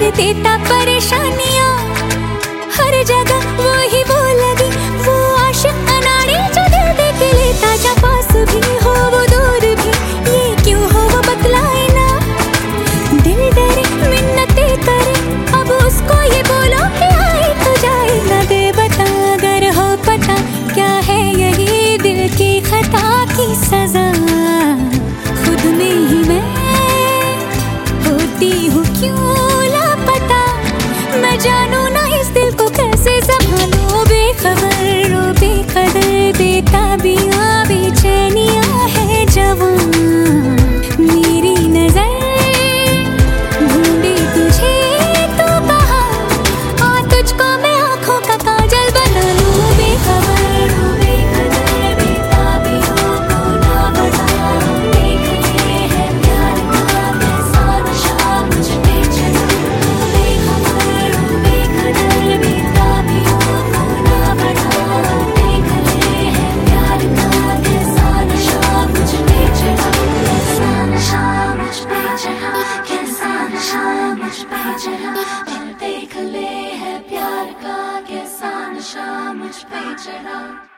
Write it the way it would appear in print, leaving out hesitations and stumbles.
देता परेशानियां, हर जगह वो ही वो लगी, वो आशिक अनाड़ी जो दिल दे के लेता जा पास भी हो वो दूर भी, ये क्यों हो वो बतलाए ना। दिल डरे मिन्नतें करे, अब उसको ये बोलो कि आए तो जाए ना दे बता, अगर हो पता क्या है यही दिल की खता की सजा। खुद में ही मैं होती हूँ क्यों लापता, मैं जानू ना इस दिल को कैसे संभालूं। बेखबर ओ बेकदर बेताबियां बेचैनियां है जवां, मेरी नजर ढूंढे तुझे तो कहा, और तुझको मैं आंखों का काजल बना लूं। बेखबर ओ बेकदर बेताबियों को ना बता, देख ले है प्यार का कैसा नशा मुझ पे चढ़ा। बेखबर ओ बेकदर बेताबियों को ना बता, देख ले है प्यार का कैसा नशा मुझ पे चढ़ा। कैसा नशा मुझ पे चढ़ा, कैसा नशा मुझ पे चढ़ा, देख ले है प्यार का कैसा नशा मुझ पे चढ़ा।